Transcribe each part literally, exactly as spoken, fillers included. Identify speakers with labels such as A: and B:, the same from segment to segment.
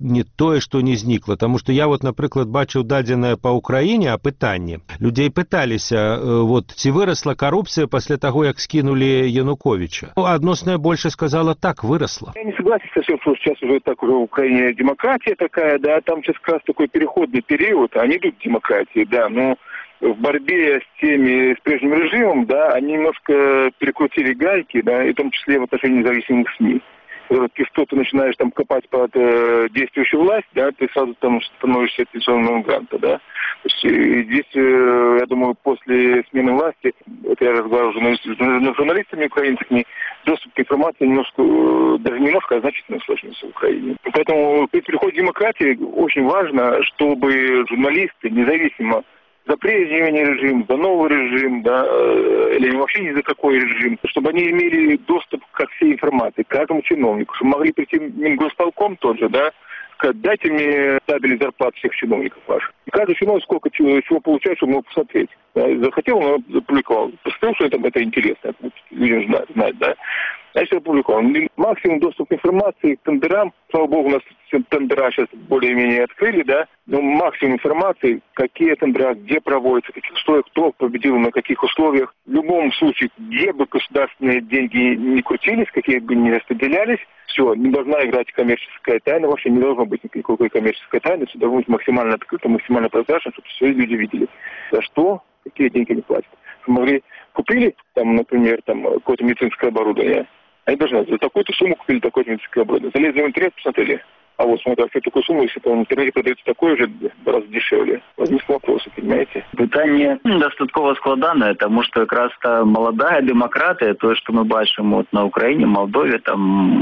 A: не тое, што не знікла. Таму што я, вот, напрыклад, бачыў дадзенае па Ўкраіне апытанне. Людзей пыталіся, вот, ці вырасла карупцыя пасля таго, як скінулі Януковича. Ну, адносная большасць сказала, так, вырасла.
B: Я не согласен совсем, что сейчас уже так уже в Украине демократия такая, да, там сейчас как раз такой переходный период, они идут к демократии, да, но в борьбе с теми, с прежним режимом, да, они немножко перекрутили гайки, да, и в том числе в отношении независимых СМИ. Ты что-то начинаешь там копать под э, действующую власть, да, ты сразу там становишься оппозиционным грантом, да. То есть и здесь, э, я думаю, после смены власти, это я разговаривал с журналистами, журналистами украинскими, доступ к информации немножко, э, даже немножко, а значительно усложнился в Украине. Поэтому при переходе к демократии очень важно, чтобы журналисты независимо за прежний режим, за новый режим, да, или вообще ни за какой режим, чтобы они имели доступ ко всей информации, к каждому чиновнику, чтобы могли прийти Мингосполком тот же, да, сказать, дайте мне табели зарплат всех чиновников ваших. И каждый чиновник сколько чего, чего получает, чтобы ему посмотреть. Да. Захотел, он опубликовал. Посмотрел, что это, это интересно, людям знать, знать, да. Значит, опубликовал. Максимум доступ к информации, к тендерам. Слава богу, у нас тендера сейчас более-менее открыли, да. Но максимум информации, какие тендера, где проводятся, каких условиях, кто победил, на каких условиях. В любом случае, где бы государственные деньги не крутились, какие бы ни распределялись, все, не должна играть коммерческая тайна, вообще не должно быть никакой коммерческой тайны, все должно быть максимально открыто, максимально прозрачно, чтобы все люди видели, за что, какие деньги они платят. Чтобы могли, купили, там, например, там, какое-то медицинское оборудование, они должны за такую-то сумму купили такое-то медицинское оборудование. Залезли в интернет, посмотрели. А вот смотрят, вообще такую сумму, если там в интернете продается такое же, раз дешевле. Возникли вопросы, понимаете?
C: Питання достатково складане, тому що якраз та молода демократія, то, що ми бачимо от на Україні, Молдові, там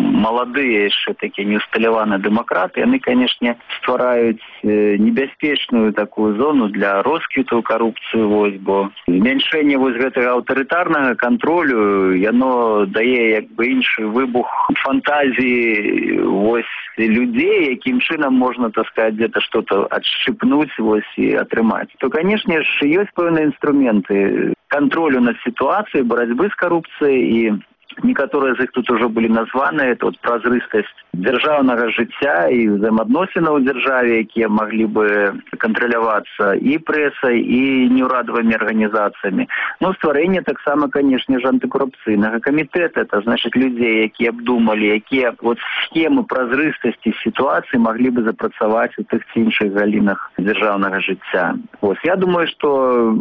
C: молоді ще такі неусталювані демократи, вони, звісно, створюють небезпечну таку зону для розквіту корупції, ось, бо зменшення ось гэтага аўтарытарнага контролю, воно дає якби інший вибух фантазії ось людей, яким чином можна, так сказать, где-то что-то отщипнуть ось, и отрымать, то, конечно же, есть певные инструменты контролю над ситуацией, борьбы с коррупцией, и некоторые из них тут уже были названы. Это вот прозрыстость державного життя и взаимоотносины у державе, які могли бы контролюваться и прессой, и неурадовыми организациями. Ну, створение так само, конечно же, антикоррупційного комитета. Это значит людей, які обдумали, які вот схемы прозрыстости ситуации могли бы запрацовать у тих чи інших галинах державного життя. Ось, я думаю, что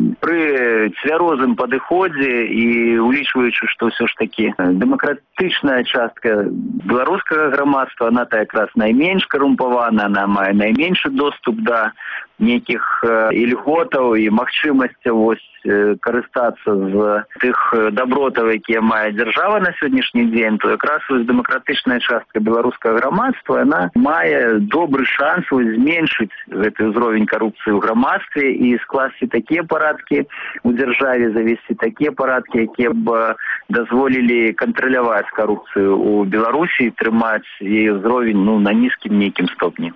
C: при цвярозым подходе и улічваючи, что все ж таки демократичная частка белорусского громадства, она то якраз найменш коррумпована, она мае найменьший доступ до неких ільготаў і магчымасцяў ось карыстацца з тых добротаў, якія мае дзяржава на сённяшні дзень, то якраз ось дэмакратычная частка беларускага грамадства, она мае добры шанс ось зменшыць гэты ўзровень карупцыі ў грамадстве і скласці такія парадкі у дзяржаве, завесці такія парадкі, якія б дазволілі кантраляваць карупцыю у Беларусі і трымаць яе ўзровень ну, на нізкім нейкім стопні.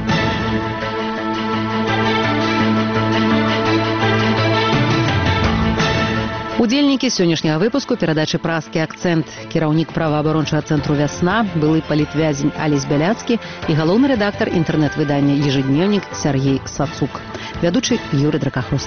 D: Удзельнікі сённяшняга выпуску перадачы «Празкі акцэнт», кіраўнік праваабарончага цэнтру «Вясна», былы палітвязень Алесь Бяляцкі і галоўны рэдактар інтэрнэт-выдання «Ежедневник» Сергей Сацук. Вядучы Юрий Дракахруст.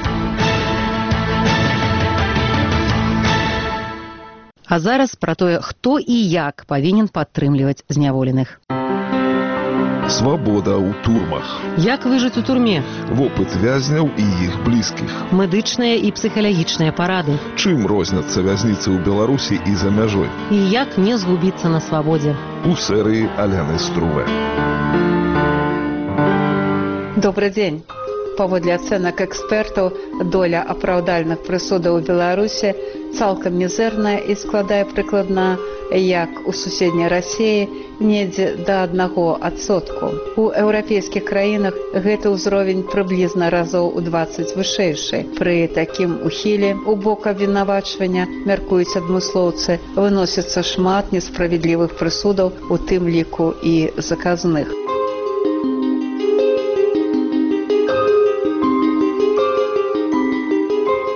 D: А зараз пра тое, хто і як павінен падтрымліваць зняволеных.
E: Свабода ў турмах.
D: Як выжыць у турме?
E: Вопыт вязняў і іх блізкіх.
D: Медычныя і псіхалагічныя парады.
E: Чым розняцца вязніцы ў Беларусі і за мяжой?
D: І як не згубіцца на свабодзе?
E: У серыі Аляны Струве.
F: Добрый дзень. Паводле ацэнак экспертаў, доля апраўдальных прысудаў у Беларусі цалкам мізэрная і складае прыкладна, як у суседняй Расіі, недзе да аднаго адсотку. У еўрапейскіх краінах гэты ўзровень прыблізна разоў у дваццаць вышэйшы. Пры такім ухіле у бок абвінавачвання, мяркуюць адмыслоўцы, выносіцца шмат несправядлівых прысудаў, у тым ліку і заказных.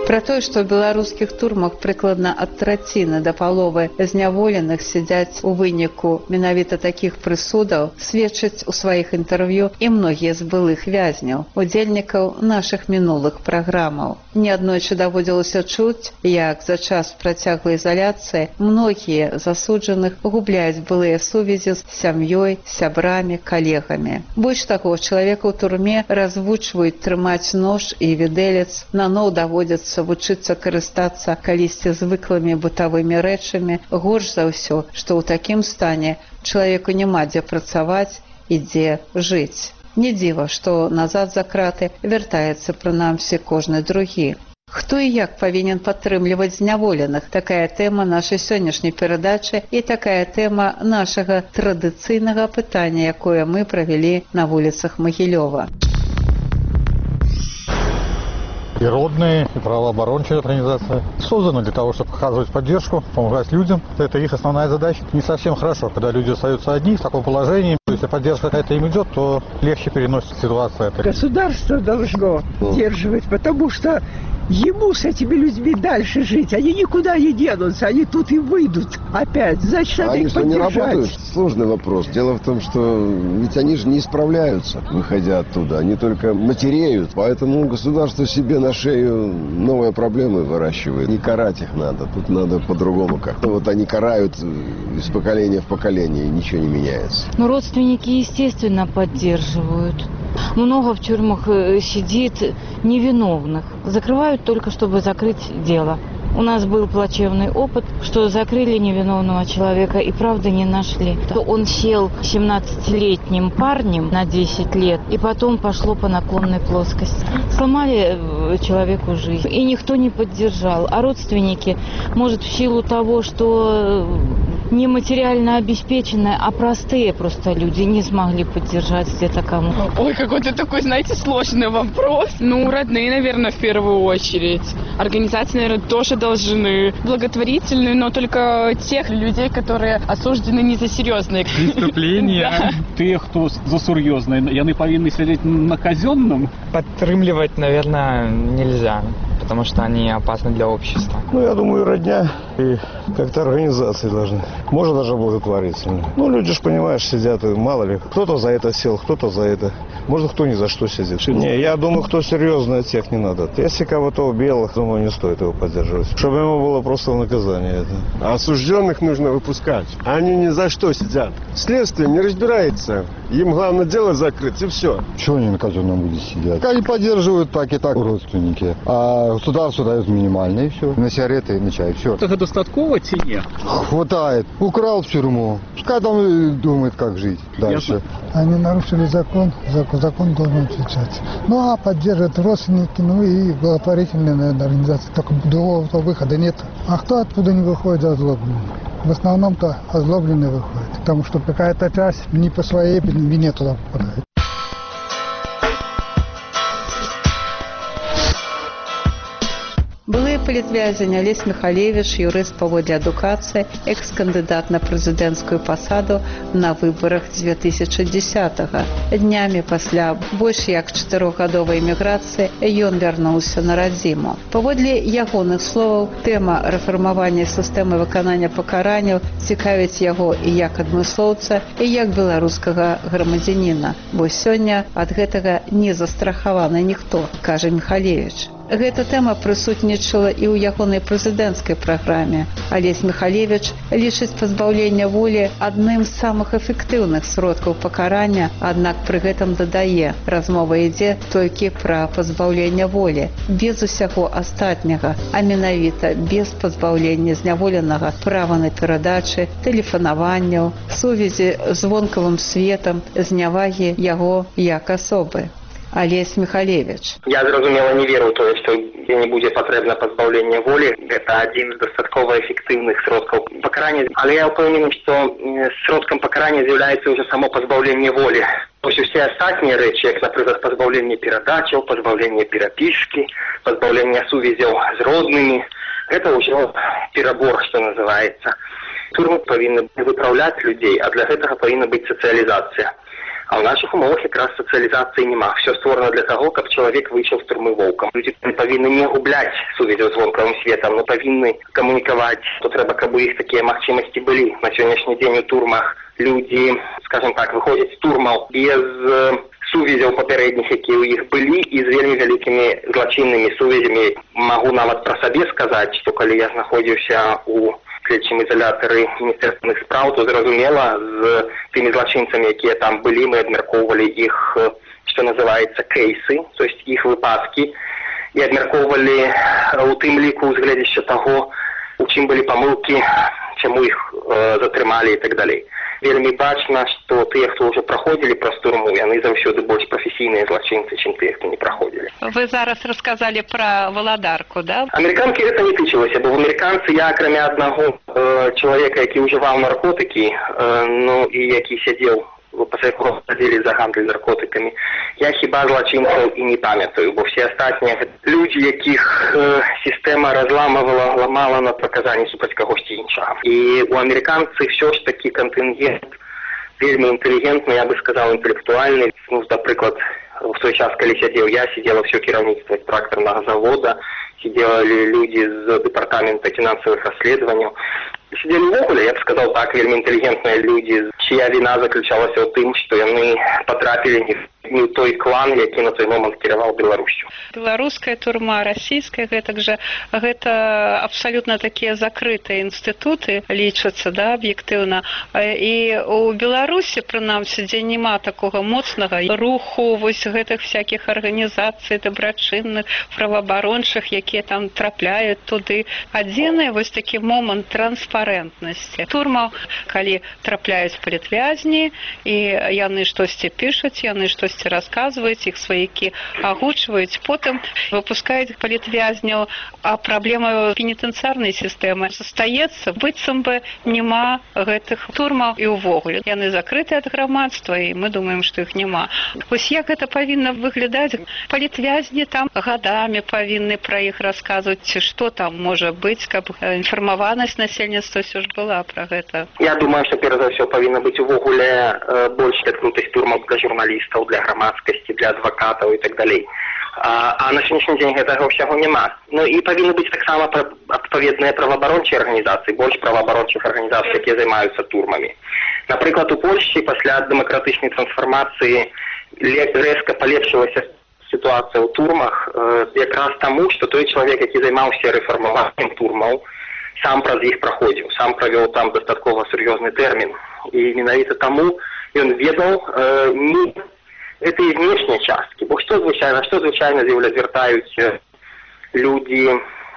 F: Пра тое, што ў беларускіх турмах прыкладна ад траціны да паловы зняволеных сядзяць у выніку менавіта такіх прысудаў, сведчаць у сваіх інтэрв'ю і многія з былых вязняў, удзельнікаў нашых мінулых праграмаў. Неаднойчы даводзілася чуць, як за час працяглай изоляции многие засудженных губляют былые сувязі с сям'ей, сябрамі, коллегами. Больш таго, человека ў турме развучваюць трымаць нож і відэлец, наноў даводзіцца вучыцца карыстацца калісьці звыклымі бытавымі рэчамі. Горш за ўсё, што ў такім стане чалавеку няма дзе працаваць і дзе жыць. Не дзіва, што назад за краты вяртаецца прынамсі кожны другі. Хто і як павінен падтрымліваць зняволеных? Такая тэма нашай сённяшняй перадачы і такая тэма нашага традыцыйнага пытання, якое мы правялі на вуліцах Магілёва.
G: И родные, и правооборончие организации созданы для того, чтобы оказывать поддержку, помогать людям. Это их основная задача. Не совсем хорошо, когда люди остаются одни в таком положении. Если поддержка какая-то им идет, то легче переносит ситуацию.
H: Государство должно поддерживать, потому что ему с этими людьми дальше жить. Они никуда не денутся, они тут и выйдут опять. Значит, надо
I: они
H: их
I: что, не
H: поддержать.
I: работают? Сложный вопрос. Дело в том, что ведь они же не справляются, выходя оттуда. Они только матереют. Поэтому государство себе на шею новые проблемы выращивает. Не карать их надо. Тут надо по-другому как-то. Вот они карают из поколения в поколение, и ничего не меняется.
J: Ну, родственники, естественно, поддерживают. Много в тюрьмах сидит невиновных. Закрывают только, чтобы закрыть дело. У нас был плачевный опыт, что закрыли невиновного человека и правда не нашли. Он сел семнадцатилетним парнем на десять лет, и потом пошло по наклонной плоскости. Сломали человеку жизнь, и никто не поддержал. А родственники, может, в силу того, что не материально обеспеченные, а простые просто люди не смогли поддержать где-то кому.
K: Ой, какой-то такой, знаете, сложный вопрос. Ну, родные, наверное, в первую очередь. Организации, наверное, тоже должны. Благотворительные, но только тех людей, которые осуждены не за серьезные
L: преступления. Тех, кто за серьезные, яны повинны сидеть на казенном.
M: Подтрымливать, наверное, нельзя, потому что они опасны для общества.
N: Ну, я думаю, родня и как-то организации должны. Можно даже благотворительно. Ну, люди же, понимаешь, сидят, и мало ли. Кто-то за это сел, кто-то за это. Может, кто ни за что сидит. Не, я думаю, кто серьезно, тех не надо. Если кого-то убил, думаю, не стоит его поддерживать. Чтобы ему было просто наказание это.
I: Осужденных нужно выпускать. Они ни за что сидят. Следствие не разбирается. Им главное дело закрыть, и все.
O: Чего они на казенном будут сидеть? Они поддерживают так и так родственники. А государство дает минимально, и все. На сигареты, на чай, все.
L: Это достатково чи нет?
O: Хватает. Украл в тюрьму. Пускай там и думает, как жить дальше.
P: Они нарушили закон, закон, закон должен отвечать. Ну, а поддерживают родственники, ну и благотворительные, наверное, организации. Только другого выхода нет. А кто оттуда не выходит озлобленный? В основном-то озлобленные выходят. Потому что какая-то часть не по своей вине туда попадает.
F: Былы палітвязень Алесь Михалевич, юрыст паводле адукацыі, экс-кандыдат на прэзідэнцкую пасаду на выбарах дзве тысячы дзесятага. Днямі пасля больш як чатырохгадовай эміграцыі ён вярнуўся на радзіму. Паводле ягоных словаў, тэма рэфармавання сістэмы выканання пакаранняў цікавіць яго і як адмыслоўца, і як беларускага грамадзяніна, бо сёння ад гэтага не застрахаваны ніхто, кажа Михалевич. Гэта тэма прысутнічала і ў ягонай прэзідэнцкай праграме. Алесь Михалевич лічыць пазбаўленне волі адным з самых эфектыўных сродкаў пакарання, аднак пры гэтым дадае, размова ідзе толькі пра пазбаўленне волі, без усяго астатняга, а менавіта без пазбаўлення зняволенага права на перадачы, тэлефанаванняў, сувязі з вонкавым светам, знявагі яго як асобы. Алесь Михалевич.
Q: Я, зразумела, не веру ў тое, што не будзе патрэбна пазбаўленне волі. Гэта адзін з дастаткова эфектыўных сродкаў пакарання. Але я ўпэўнены, што сродкам пакарання з'яўляецца ўжо само пазбаўленне волі. Вось усе астатнія рэчы, як, напрыклад, пазбаўленне перадачаў, пазбаўленне перапіскі, пазбаўленне сувязяў з роднымі, гэта ўжо перабор, што называецца. Турмы павінны выпраўляць людзей, а для гэтага павінна быць сацыялізацыя. А ў нашых умовах якраз сацыялізацыі няма. Все створана для таго, каб чалавек выйшаў з турмы воўкам. Людзі павінны не губляць сувязь з вонкавым светам, но павінны камунікаваць, то трэба, каб у іх такія магчымасці былі. На сённяшні дзень у турмах людзі, скажем так, выходзяць з турмаў без сувязяў папярэдніх, якія ў іх былі, і з вельмі вялікімі злачыннымі сувязямі. Магу нават пра сабе сказаць, што калі я знаходзіўся у следчым изолятары міністэрскіх спраў, то зразумела, з тымі злачынцамі, якія там былі, мы абмяркоўвалі іх, што называецца, кейсы, то есть іх выпадкі, і абмяркоўвалі у тым ліку ўзгледзяшча таго, у чым былі памылкі, чаму іх э, затрымалі і так далей. Вельмі бачна, што тыя, хто ўжо праходзілі праз турму, яны заўсёды больш прафесійныя злачынцы, чым тыя, хто не праходзілі.
F: Вы зараз расказалі пра валадарку, да?
Q: Амерыканкі гэта не тычылася, бо в амерыканцы я, акрамя аднаго э, чалавека, які ўжываў наркотыкі, э, ну і які сядзеў пасля садзілі за гандаль наркотыкамі, я хіба злачынцаў і не памятаю, бо все астатнія людзі, якіх э, сістэма разламывала, ламала на праказанні супраць кагосьці іншага. І у амерыканцы все ж такі кантынгент вельмі інтэлігентны, я бы сказаў, інтэлектуальны. Ну, напрыклад, в той час, калі сядзеў я, сидела все кіраўніцтва трактарнага завода, сидели люди з дэпартамента фінансавых расследаванняў. Сидели увогуле, я бы сказал так, вельмі інтэлігентныя людзі, чья вина заключалася ў тым, што яны потрапілі не не той клан, які на той момант кіраваў Беларусью.
F: Беларуская турма, расійская, гэтак жа, гэта абсалютна такія закрытыя інстытуты лічацца, да, аб'ектыўна. І у Беларусі, прынамсі, дзе няма такога моцнага руху вось гэтых всякіх арганізацый дабрачынных, праваабарончых, якія там трапляюць туды. Адзіны вось такі момант транспарэнтнасці. Турмаў, калі трапляюць палітвязні, і яны штосьці пішуць, яны штосьці расказваюць, іх сваякі агучваюць, потым выпускаюць палітвязняў, а праблема пенітэнцыярнай сістэмы застаецца, быццам бы няма гэтых турмаў і ўвогуле. Яны закрыты ад грамадства, і мы думаем, што іх няма. Вось як гэта павінна выглядаць? Палітвязні там гадамі павінны пра іх расказваць, ці што там можа быць, каб інфармаванасць насельніцтва ўсё ж была пра гэта.
Q: Я думаю, што перш за ўсё павінна быць увогуле э, больш адкрытых турмаў для журналістаў, для грамадскасці, для адвакатаў і так далей. А, а на сённяшні дзень гэтага ўсяго няма. Ну і павінны быць таксама адпаведныя праваабарончыя арганізацыі, больш праваабарончых арганізацый, якія займаюцца турмамі. Напрыклад, у Польшчы пасля дэмакратычнай трансфармацыі рэзка палепшылася сітуацыя ў турмах э, якраз таму, што той чалавек, які займаўся рэфармаваннем турмаў, сам праз іх праходзіў, сам правёў там дастаткова сур'ёзны тэрмін. І менавіта таму ён ведаў э, не этой внешняй часткі, бо што звычайна, што звычайна звяртаюць людзі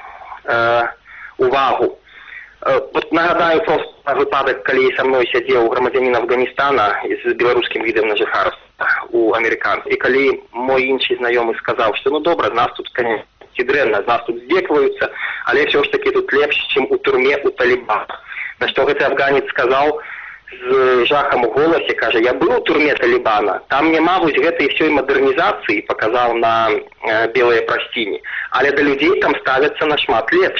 Q: э, увагу. Э, вот нагадаю просто выпадак, калі са мной сядзеў грамадзянін Афганістана з беларускім відам на жыхарства у амерыканцаў. І калі мой іншы знаёмы сказаў, што ну добра, нас тут, конечно, ці дрэнна, нас тут здзекваюцца, але ўсё ж такі тут лепш, чым у турме у Талібана. На што гэты афганец сказаў з жахам у голасе, кажа, я быў у турме Талібана, там няма вось гэтай ўсёй мадэрнізацыі, паказаў на э, белыя прасціні, але да людзей там ставяцца нашмат лепш.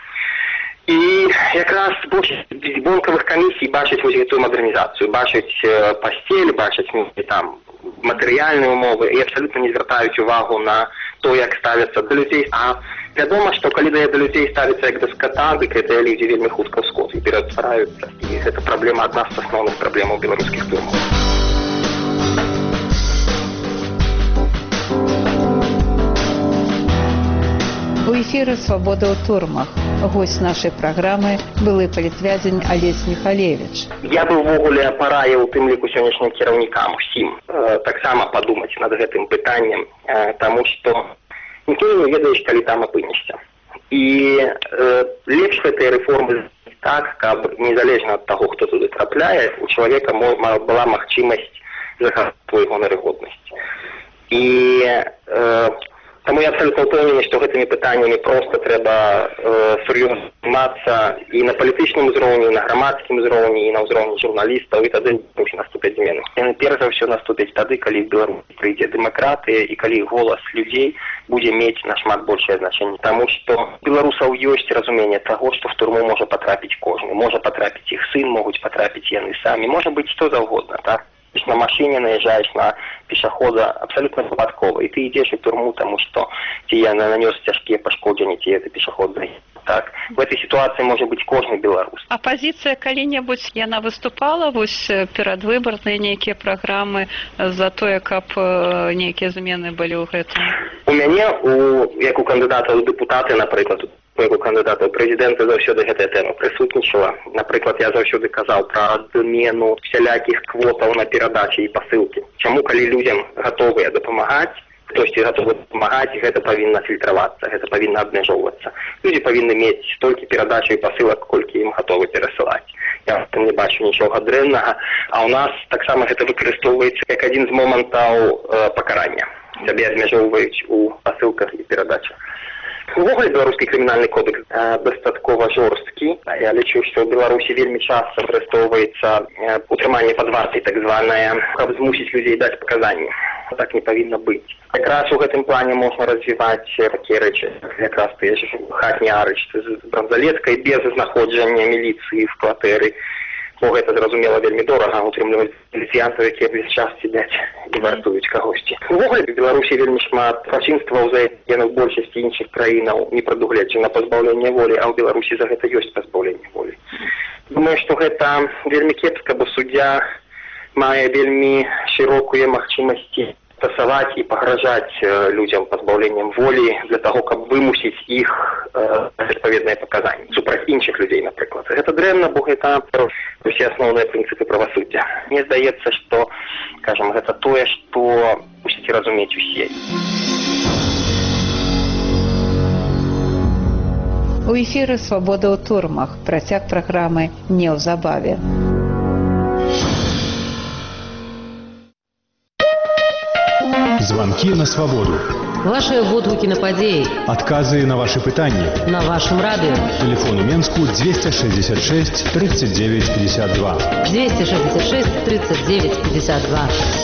Q: І якраз большасць вонкавых камісій бачаць вось гэтую мадэрнізацыю, бачаць э, пасцель, бачаць там матэрыяльныя умовы і абсалютна не звяртаюць увагу на то, як ставяцца да людзей. А вядома, што калі да людзей ставіцца як да скота, дык гэтыя людзі вельмі хутка ў скот і ператвараюцца. І гэта праблема, адна з асноўных праблемаў беларускіх турмаў.
F: У эфіры «Свабода ў турмах». Госць нашай праграмы былы палітвязень Алесь Михалевич.
Q: Я бы ўвогуле параіў у тым ліку сённяшнім кіраўнікам усім э, таксама падумаць над гэтым пытаннем, э, таму што ніхто не ведаеш, калі там апынешся. І э, лепш гэтыя рэформы так, каб незалежна ад таго, хто туды трапляе, у чалавека была магчымасць захаваць сваю гоналагоднасць. І э, Таму я абсолютно упэўнены, што гэтымі пытаннямі проста трэба э, сур'ёзна займацца і на палітычным узроўні, і на грамадскім узроўні, і на ўзроўні журналістаў, і тады наступяць змены. Яны перш за ўсё наступяць тады, калі в Беларусі прыйдзе дэмакратыя і калі голас людзей будзе мець нашмат большае значэнне. Таму што беларусаў ёсць разуменне таго, што в турму можа патрапіць кожны. Можа патрапіць іх сын, могуць патрапіць яны самі, можа быць што заўгодна, так? на машине наезжаешь на пешехода абсолютно выпадково. И ты идешь в тюрьму, потому что тебе нанес тяжкие пошкоджения, тебе этот пешеход заехал. Так, в этой ситуации может быть кожный белорус.
F: Апозіцыя калі-небудзь яна выступала вось перадвыбарныя нейкія праграмы за тое, каб нейкія змены былі ў гэтым?
Q: У мяне, у, як у кандыдата ў дэпутаты, напрыклад, як у кандыдата ў прэзідэнта заўсёды гэтая тэма прысутнічала. Напрыклад, я заўсёды казаў пра адмену всялякіх квотаў на перадачы і пасылкі. Чаму, калі людзям гатовыя дапамагаць, хтосьці гатовы дапамагаць, гэта павінна фільтравацца, гэта павінна абмяжоўвацца. Людзі павінны мець столькі перадачаў і пасылак, колькі ім гатовы перасылаць. Я в тым не бачу нічога дрэннага, а ў нас таксама гэта выкарыстоўваецца як адзін з момантаў э, пакарання. Цябе абмяжоўваюць у пасылках і перадачах. Увогуле беларускі крымінальны кодекс э, дастаткова жорсткі. Я лічу, што ў Беларусі вельмі часта выкарыстоўваецца э, утрыманне пад вартай, так званае, каб змусіць людзей даць паказанні. Так не павінна быць. Якраз у гэтым плане можна развіваць такія рэчы, якраз тыя ж хатні арышты з бранзалеткай без знаходжання міліцыі в кватэры. Бо гэта, зразумела, вельмі дорага утрымліваць паліцыянтаў, якія ўвесь час сядзяць і вартуюць кагосьці. Увогуле, в Беларусі вельмі шмат злачынстваў за яны ў большасці іншых краінаў не прадугледжана пазбаўленне волі, а ў Беларусі за гэта ёсць пазбаўленне волі. Думаю, што гэта вельмі кепска, бо суддзя мае вельмі шырокія магчымасці стасаваць і пагражаць э, людзям пазбаўленнем волі для таго, каб вымусіць іх э, адпаведныя паказанні супраць іншых людзей, напрыклад. Гэта дрэнна, бо гэта усе асноўныя прынцыпы правасуддзя. Мне здаецца, што, кажам, гэта тое, што мусіць разумець усе.
F: У эфіры «Свабода ў турмах». Працяг праграмы неўзабаве.
R: Звонки на свободу.
D: Ваши водгукі на падзеі.
R: Отказы на ваши пытанні.
D: На вашем радио.
R: Телефон у Менску двести шестьдесят шесть тридцать девять пятьдесят два.
D: двести шестьдесят шесть тридцать девять пятьдесят два.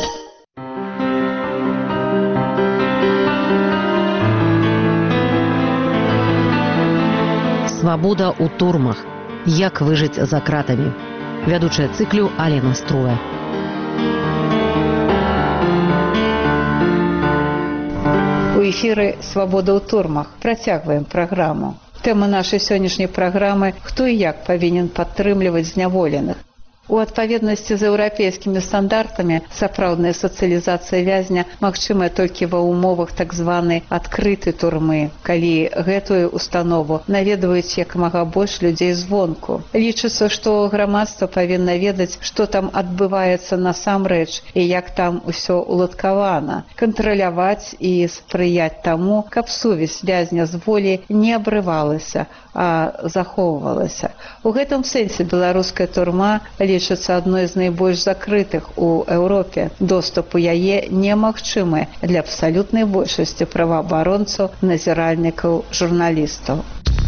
D: Свабода ў турмах. Як выжыць за кратамі. Вядучая цыклю Алена Струя.
F: У эфіры «Свабода ў турмах». Працягваем праграму. Тэма нашай сённяшняй праграмы «Хто і як павінен падтрымліваць зняволеных». У адпаведнасці з еўрапейскімі стандартамі сапраўдная сацыялізацыя вязня магчымая толькі ва ўмовах так званай адкрытай турмы, калі гэтую установу наведваюць як мага больш людзей звонку. Лічыцца, што грамадства павінна ведаць, што там адбываецца насамрэч і як там усё уладкавана, кантраляваць і спрыяць таму, каб сувязь вязня з волі не абрывалася, а захоўвалася. У гэтым сэнсе беларуская турма лічыцца адной з найбольш закрытых у Еўропе. Доступ у яе немагчымы для абсалютнай большасці праваабаронцаў, назіральнікаў, журналістаў.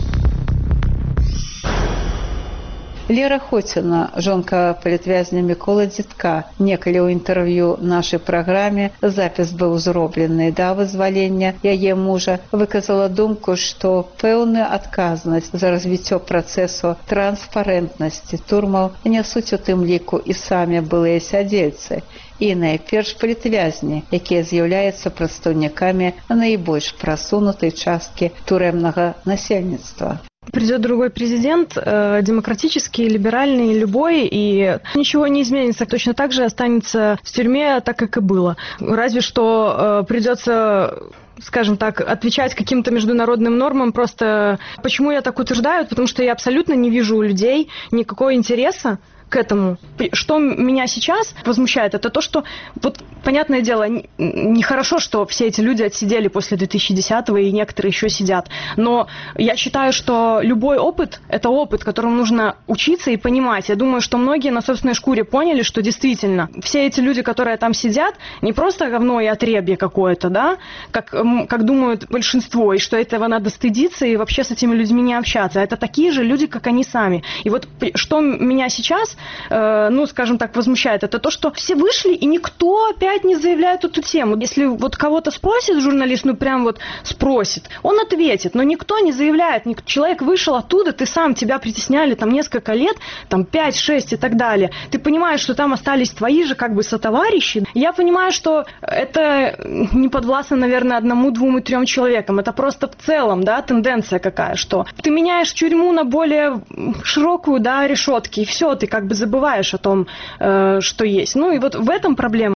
F: Лера Хоціна, жонка палітвязня Міколы Дзітка, некалі ў інтэрв'ю нашай праграме, запіс быў зроблены да вызвалення яе мужа, выказала думку, што пэўную адказнасць за развіццё працэсу транспарэнтнасці турмаў нясуць у тым ліку і самі былыя сядзельцы, і найперш палітвязні, якія з'яўляюцца прадстаўнікамі найбольш прасунутай часткі турэмнага насельніцтва.
S: Придет другой президент, э, демократический, либеральный, любой, и ничего не изменится. Точно так же останется в тюрьме, так как и было. Разве что э, придется, скажем так, отвечать каким-то международным нормам. Просто почему я так утверждаю? Потому что я абсолютно не вижу у людей никакого интереса к этому. Что меня сейчас возмущает, это то, что, вот, понятное дело, нехорошо, что все эти люди отсидели после две тысячи десятого, и некоторые еще сидят. Но я считаю, что любой опыт – это опыт, которому нужно учиться и понимать. Я думаю, что многие на собственной шкуре поняли, что действительно все эти люди, которые там сидят, не просто говно и отребье какое-то, да, как, как думают большинство, и что этого надо стыдиться и вообще с этими людьми не общаться. Это такие же люди, как они сами. И вот что меня сейчас э, ну, скажем так, возмущает, это то, что все вышли, и никто опять не заявляет эту тему. Если вот кого-то спросит журналист, ну, прям вот спросит, он ответит, но никто не заявляет. Человек вышел оттуда, ты сам, тебя притесняли там несколько лет, там пять-шесть и так далее. Ты понимаешь, что там остались твои же как бы сотоварищи. Я понимаю, что это не подвластно, наверное, одному, двум и трем человекам. Это просто в целом, да, тенденция какая, что ты меняешь тюрьму на более широкую, да, решетки, и все, ты как бы забываешь о том, э, что есть. Ну и вот в этом проблема.